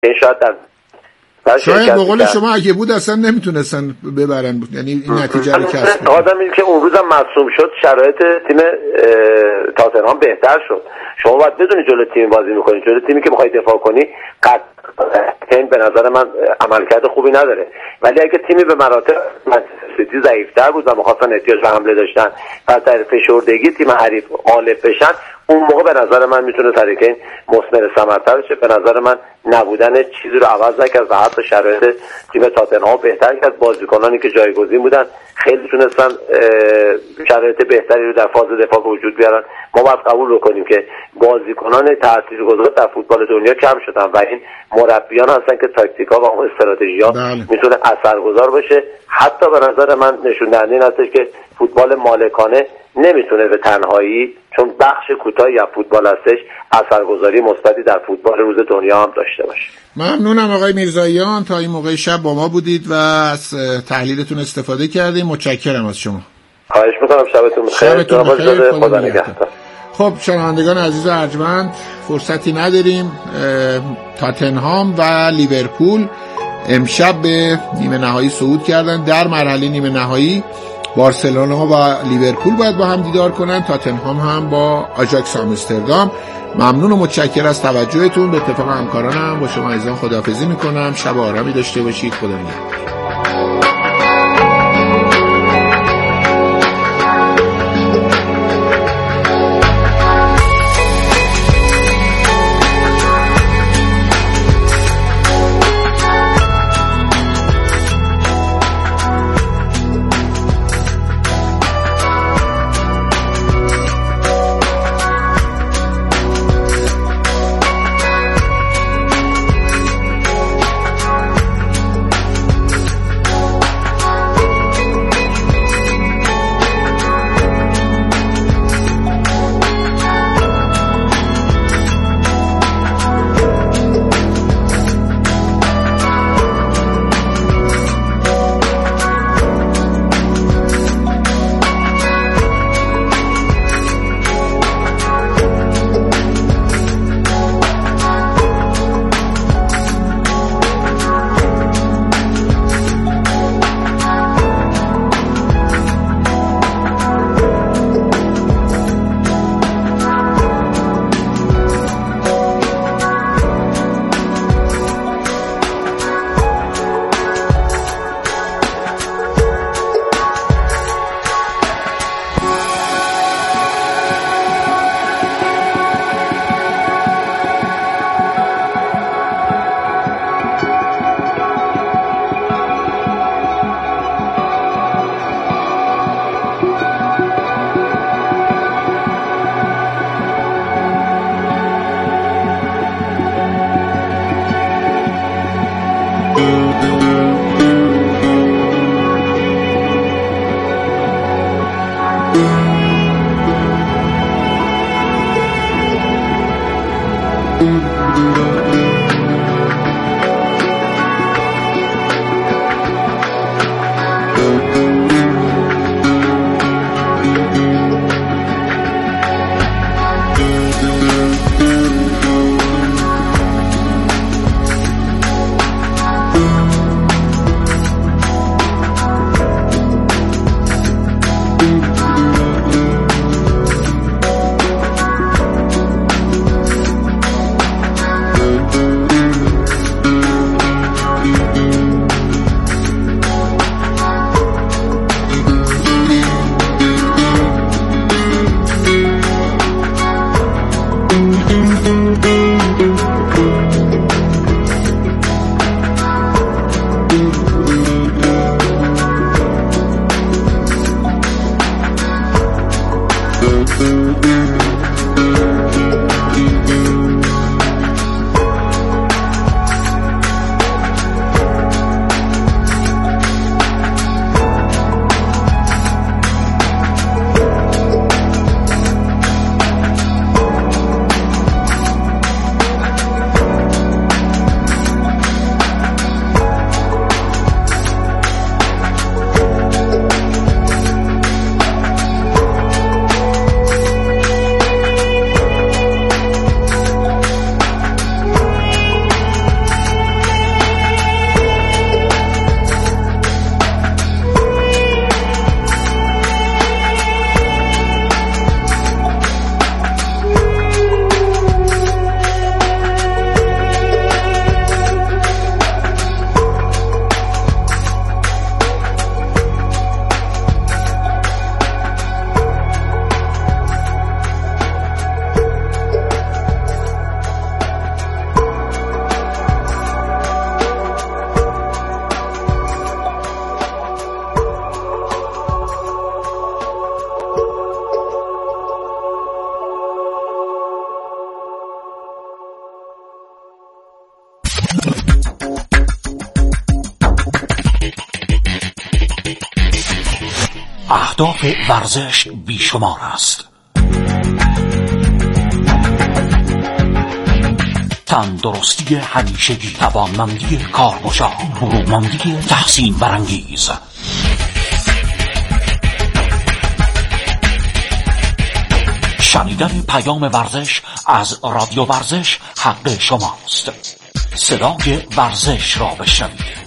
این شاید به قول شما اگه بود اصلا نمیتونستن ببرن، یعنی این نتیجه رو کسب کنن. آدمی که اون روزم مصدوم شد شرایط تیم تاتنهام بهتر شد. شما باید بدونی جلو تیم بازی میکنی، جلو تیمی که میخوای دفاع کنی قطعا به نظر من عملکرد خوبی نداره، ولی اگه تیمی به مراتب سیتی ضعیف‌تر بود و می‌خواستن احتیاج به حمله داشتن و در فشردگی تیم حریف غالب بشن، اون موقع به نظر من میتونه تریکین مثمر ثمرتر بشه. به نظر من نبودن چیزی رو عوض نکرد و حتی شرایط تیم تاتنهام بهتر کرد. بازیکنانی که جایگزین بودن خیلی تونستن شرایط بهتری رو در فاز دفاع به وجود بیارن. ما باید قبول بکنیم که بازیکنان تاثیرگذار در فوتبال دنیا کم شدن و این مربیان هستن که تاکتیکا و اون استراتژی‌ها میتونه اثرگذار باشه. حتی به نظر من نشون دهنده این هستش که فوتبال مالکانه نمیتونه به تنهایی، چون بخش کوتاهی از فوتبال هستش، اثرگذاری مثبتی در فوتبال روز دنیا هم داشته باشه. ممنونم آقای میرزاییان، تا این موقع شب با ما بودید و از تحلیلتون استفاده کردیم. متشکرم از شما. خواهش میکنم. شبتون بخیر. خدا نگهدار. خب شنوندگان عزیز ارجمند، فرصتی نداریم. تاتنهام و لیورپول امشب به نیمه نهایی صعود کردن. در مرحله نیمه نهایی بارسلونا و لیورپول باید با هم دیدار کنن، تاتنهام هم با آژاکس آمستردام. ممنون و متشکر از توجهتون. به اتفاق همکارانم با شما عزیزان خداحافظی میکنم. شب آرامی داشته باشید. خدا نگهدار. اهداف ورزش بیشمار است. تندرستی همیشگی، توانمندی کارگزار، برومندی تحسین برانگیز. شنیدن پیام ورزش از رادیو ورزش حق شماست. صدای ورزش را بشنوید.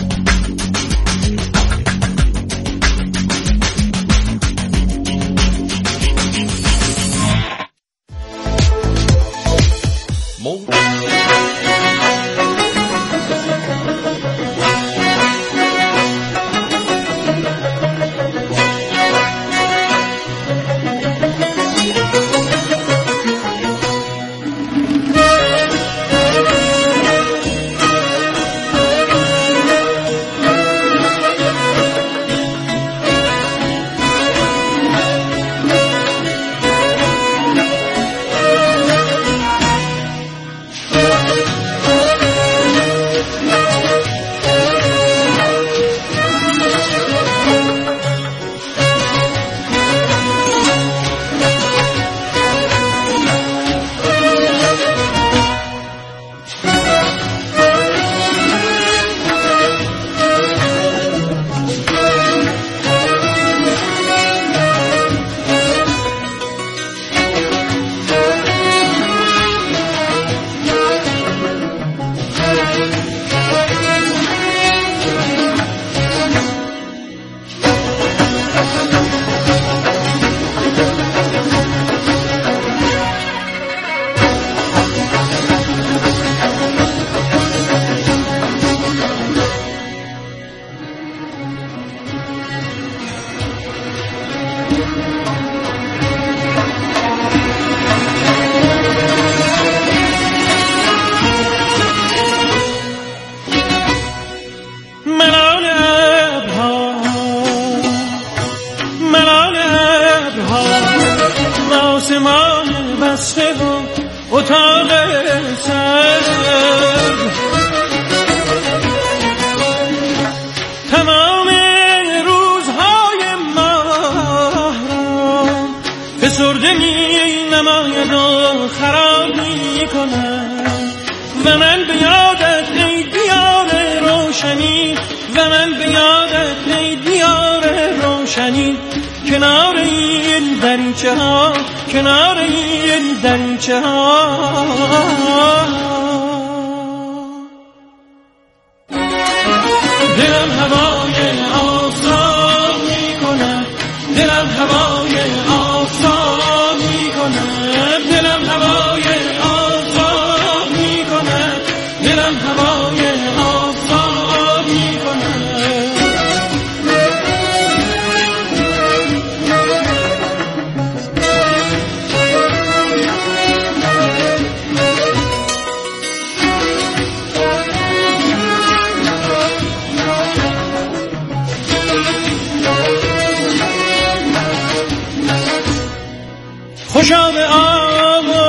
خوشا به آب و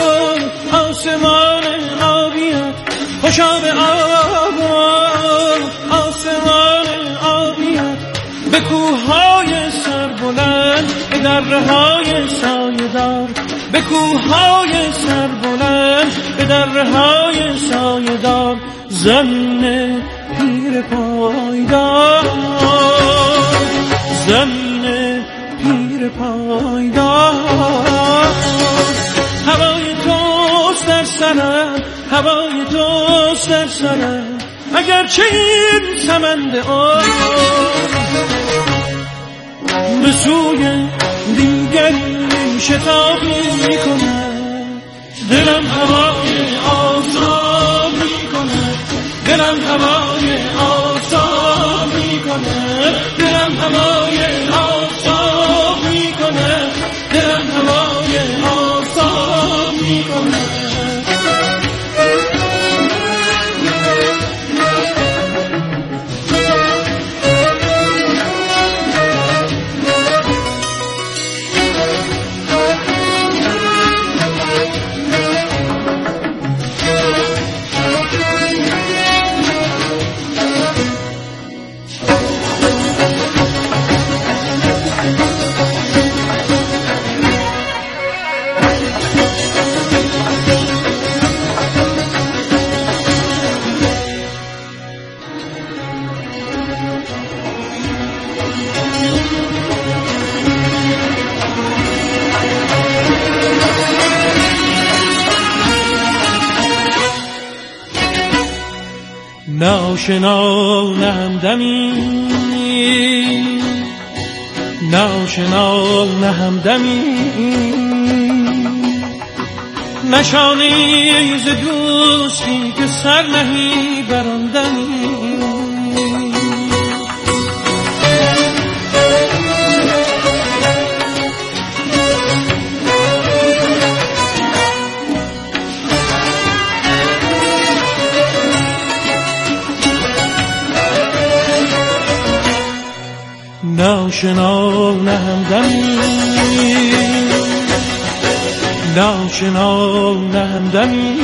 آسمان آبیت، خوشا به آب و آسمان آبیت، به کوههای سربلند، به دره‌های سایه‌دار، به کوههای سربلند، به دره‌های سایه‌دار، زن پیر پایدار، زن پیر پایدار. هوای توست در سرم، هوای توست در سرم، اگرچه این سمند آب به سوی دیگری شتاب می کند. دلم هوای آفتاب می کند، دلم هوای آفتاب می کند، دلم هوای آفتاب می کند، دلم هوای آفتاب می کند. ناشنا نه همدمی، ناشنا نه همدمی، نشانی ز دوستی که سر نهی بر آن دمی. ناشنا نه همدمی، ناشنا نه همدمی،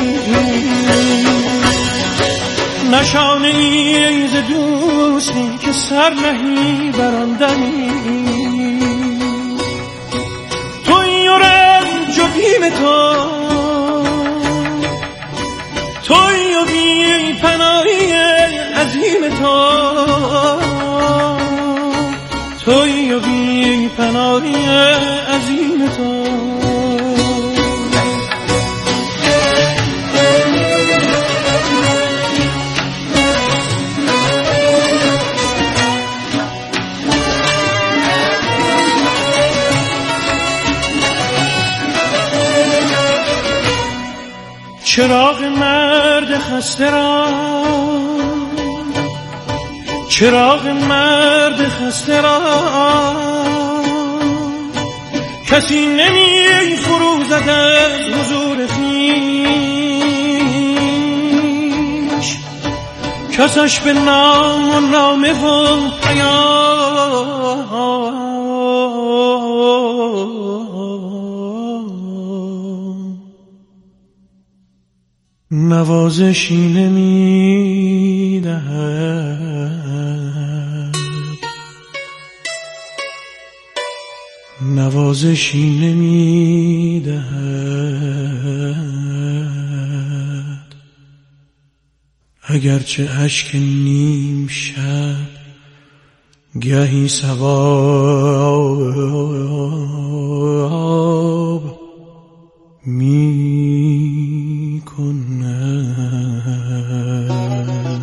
نشانی ز دوستی که سر نهی بر آن دمی. تویی و رنج و بیم تو، تویی و بی پناهی عظیم تو، تویی و بی پناهی عظیم تو. چراغ مرد خسته را، چراغ مرد خسته را کسی نمی فروزد از حضور خویش، کسش به نام و نامه و پیام نوازشی نمی دهد، نوازشی نمی دهد، اگرچه اشک نیم شب گهی ثواب می کند.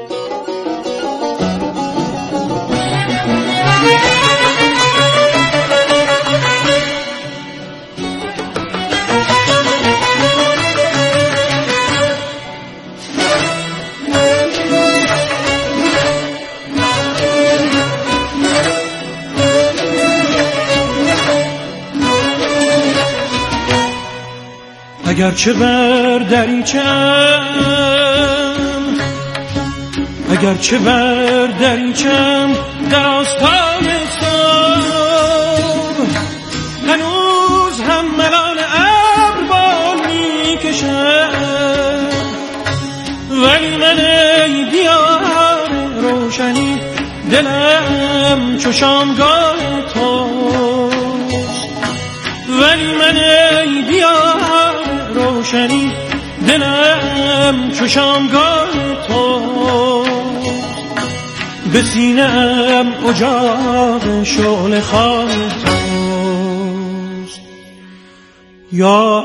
اگرچه بر دریچم، اگرچه بر دریچم در آستان صبح هنوز هم ملال ابر بال میکشم، ولی من ای دیار روشنی دلم چو شامگاه توست، ولی من ای دیار روشنی دلم چو شامگاه تو، به سینه‌ام اجاق شعله خواهی توست. یا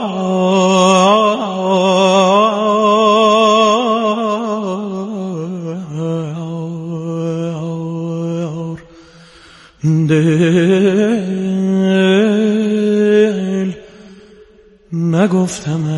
دل نگفتم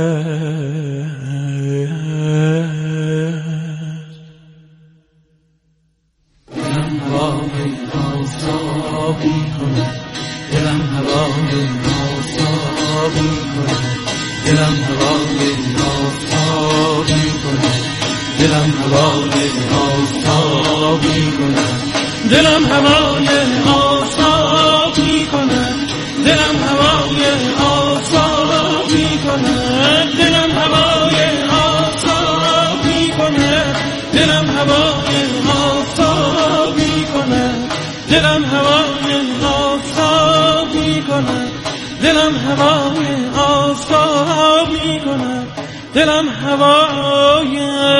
دلم هوای آفتابی کنه، دلم هوای آفتابی کنه، دلم هوای آفتابی کنه، دلم هوای آفتابی کنه، دلم هوای آفتابی کنه، دلم هوای آفتابی کنه، دلم هوای آفتابی کنه، دلم هوای آفتابی کنه، دلم هوای آفتابی کنه، دلم هوای آفتابی کنه، دلم هوای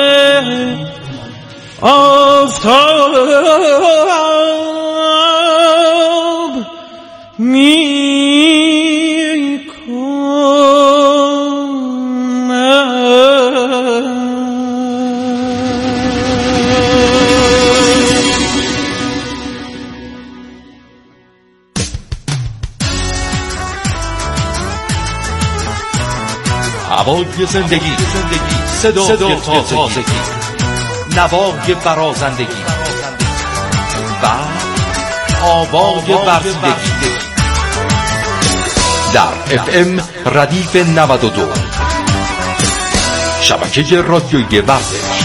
آفتاب می کنه. صدای زندگی، صدای تازگی، نوای برازندگی و آوای ورزیدگی در FM ردیف 92 شبکه رادیویی ورزش.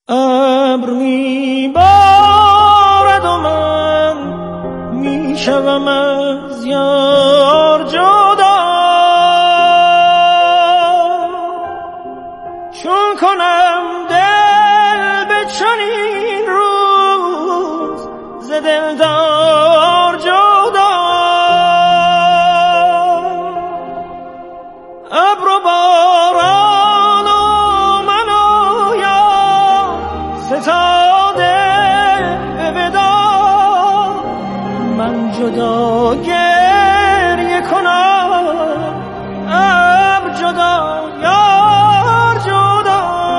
ابر میبارد و من میشوم از یار جدا، چون کنم دل به چنین روز ز دلدار جدا. ابر و باران و من و یار ستاده به ودا، من جدا گریه کنم ابر جدا یار جدا.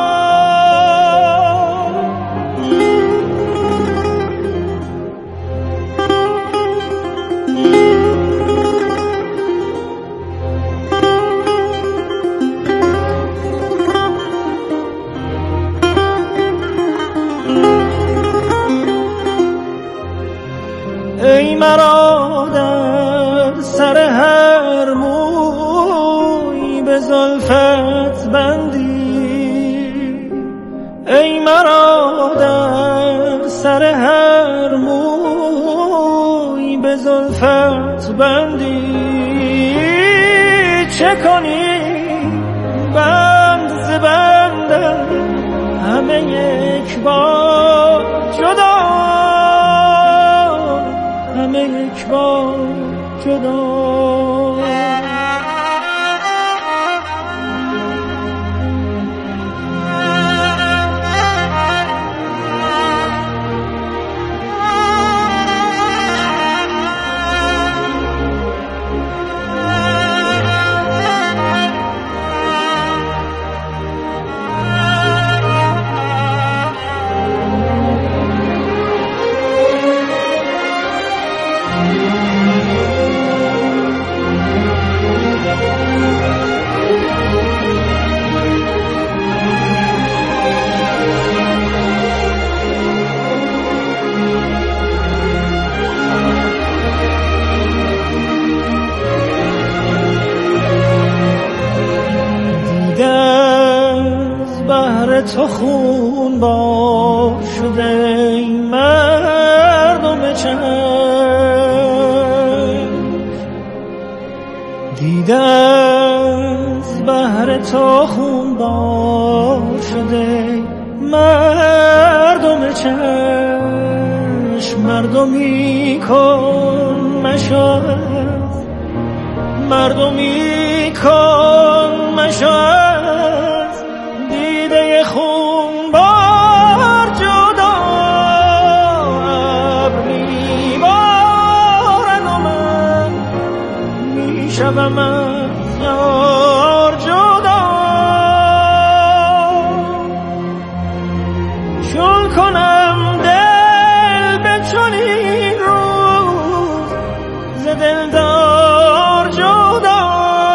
ای مرا در سر هر موی به زلفت بندی، ای مرا در سر هر موی به زلفت بندی، چه کنی بند ز بندم همه یک بار جدا، همه یک بار جدا. تو خون بار شده ای مردم چشم، دیده از بحر تو خون بار شده مردم چشم، مردمی کن مشاهد، مردمی کن مشاهد، دیده خون بار جدا. ابر میبارد و من میشوم از یار جدا، چون کنم دل به چنین روز ز دلدار جدا.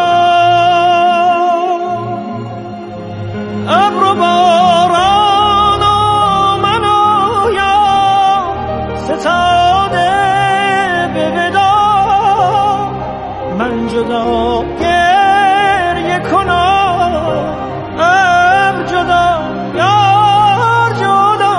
ابر و باران و من و یار ستاده به ودا، من جدا گریه کنم ابر جدا یار جدا.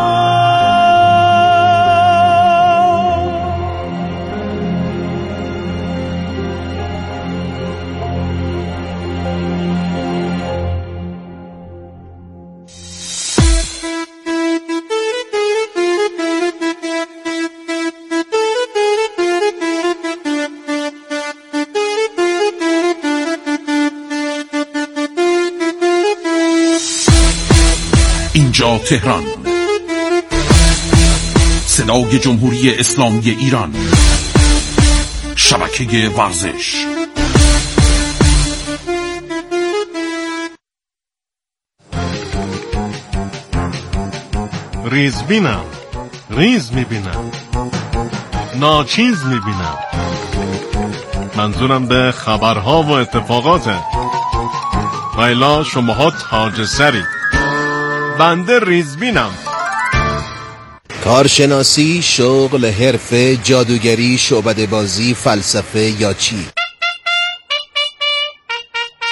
اینجا تهران، صدای جمهوری اسلامی ایران، شبکه ورزش. ریز بینم، ریز میبینم، ناچیز میبینم، منظورم به خبرها و اتفاقاته. ویلا شماها تاج سری، بنده ریزبینم. کارشناسی، شغل، حرفه، جادوگری، شعبده بازی، فلسفه یا چی؟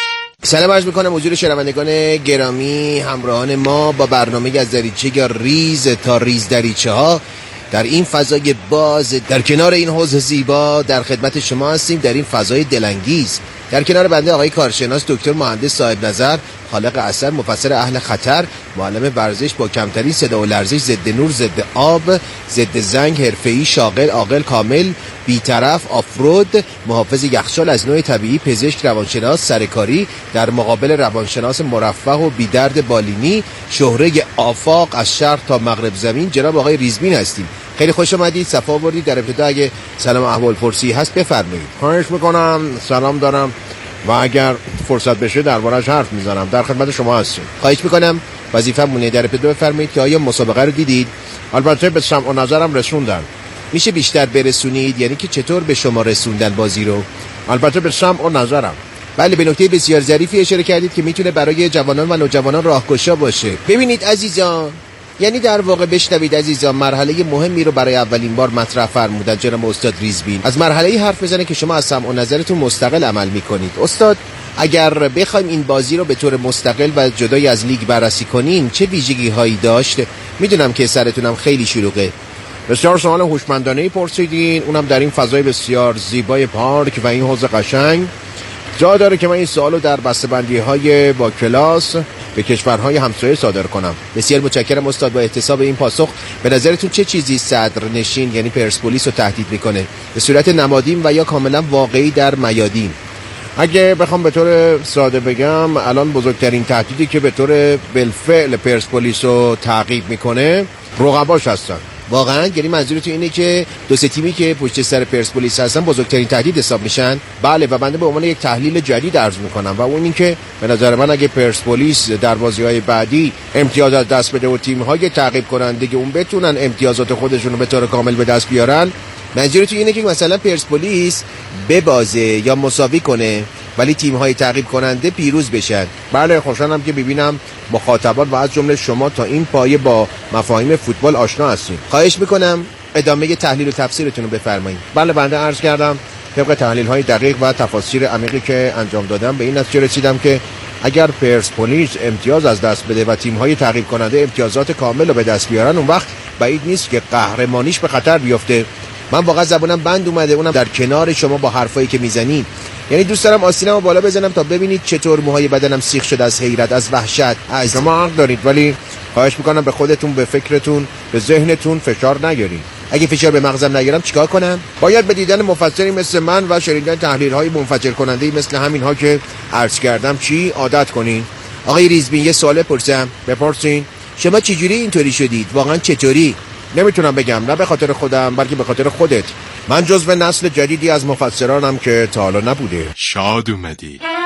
سلام عرض میکنم حضور شنوندگان گرامی، همراهان ما با برنامه از دریچه ریز تا ریز دریچه ها در این فضای باز، در کنار این حوض زیبا در خدمت شما هستیم. در این فضای دلانگیز در کنار بنده آقای کارشناس دکتر مهندس صاحب نظر، خالق اثر، مفسر اهل خطر، معلم ورزش با کمترین صدا و لرزش، ضد نور، ضد آب، ضد زنگ، حرفه‌ای، شاغل، عاقل، کامل، بی‌طرف، آفرود، محافظ یخچال از نوع طبیعی، پزشک، روانشناس، سرکاری، در مقابل روانشناس مرفه و بی‌درد بالینی، شهره آفاق از شرق تا مغرب زمین، جناب آقای ریزبین هستیم. خیلی خوش آمدید، صفا آوردید. در ابتدا اگه سلام احوال پرسی هست بفرمایید. خواهش میکنم. سلام دارم و اگر فرصت بشه دربارش حرف میزنم. در خدمت شما هستیم. خواهش میکنم. وظیفه‌مونه. در ابتدا بفرمایید که آیا مسابقه رو دیدید؟ البته به سمع و نظرم رسوندن. میشه بیشتر برسونید؟ یعنی که چطور به شما رسوندن بازی رو؟ البته به سمع و نظرم. بله، به نکته بسیار ظریفی اشاره کردید که میتونه برای جوانان و نوجوانان راهگشا باشه. ببینید عزیزان، یعنی در واقع بشنوید عزیزان، مرحله مهمی رو برای اولین بار مطرح فرمودن جناب استاد ریزبین. از مرحله حرف بزنه که شما از سمع و نظرتون مستقل عمل میکنید. استاد، اگر بخوایم این بازی رو به طور مستقل و جدای از لیگ بررسی کنین چه ویژگی هایی داشت؟ میدونم که سرتونم خیلی شلوغه. بسیار سوال هوشمندانه‌ای پرسیدین، اونم در این فضای بسیار زیبای پارک و این حوض قشنگ. جا داره که من این سوالو در بسته‌بندی‌های با کلاس به کشورهای همسایه صادر کنم. بسیار متشکرم استاد. با احتساب این پاسخ، به نظرتون چه چیزی صدرنشین یعنی پرسپولیس رو تهدید میکنه؟ به صورت نمادین و یا کاملا واقعی در میادین؟ اگه بخوام به طور ساده بگم، الان بزرگترین تهدیدی که به طور بالفعل پرسپولیس رو تعقیب میکنه رقباش هستن. واقعا؟ یعنی منظورتون اینه که دو سه تیمی که پشت سر پرسپولیس هستن بزرگترین تهدید حساب میشن؟ بله، و بنده به عنوان یک تحلیل جدید عرض میکنم و اون این که به نظر من اگه پرسپولیس در بازی‌های بعدی امتیاز از دست بده و تیم‌های تعقیب کننده که اون بتونن امتیازات خودشون رو به طور کامل به دست بیارن. منظورتون اینه که مثلا پرسپولیس ببازه یا مساوی کنه ولی تیم‌های تعقیب کننده پیروز بشن؟ بله، خوشحالم که ببینم مخاطبان و از جمله شما تا این پایه با مفاهیم فوتبال آشنا هستید. خواهش میکنم ادامه تحلیل و تفسیرتون رو بفرمایید. بله، بنده عرض کردم طبق تحلیل‌های دقیق و تفاسیر عمیقی که انجام دادم به این نتیجه رسیدم که اگر پرسپولیس امتیاز از دست بده و تیم‌های تعقیب کننده امتیازات کامل رو به دست بیارن، اون وقت بعید نیست که قهرمانیش به خطر بیفته. من واقعا زبونم بند اومده، اونم در کنار شما با حرفایی که میزنید. یعنی دوست دارم آستینمو بالا بزنم تا ببینید چطور موهای بدنم سیخ شده از حیرت، از وحشت. شما حق دارید، ولی خواهش میکنم به خودتون، به فکرتون، به ذهنتون فشار نیارید. اگه فشار به مغزم نیارم چیکار کنم؟ باید به دیدن مفسری مثل من و شنیدن تحلیل‌های منفجر کننده مثل همین‌ها که عرض کردم عادت کنین. آقای ریزبین، یه سوال بپرسم؟ بپرسین. شما چجوری اینطوری شدید؟ واقعا چطوری؟ نمیتونم بگم، نه به خاطر خودم بلکه به خاطر خودت. من جزو نسل جدیدی از مفسرانم که تا حالا نبوده. شاد اومدی.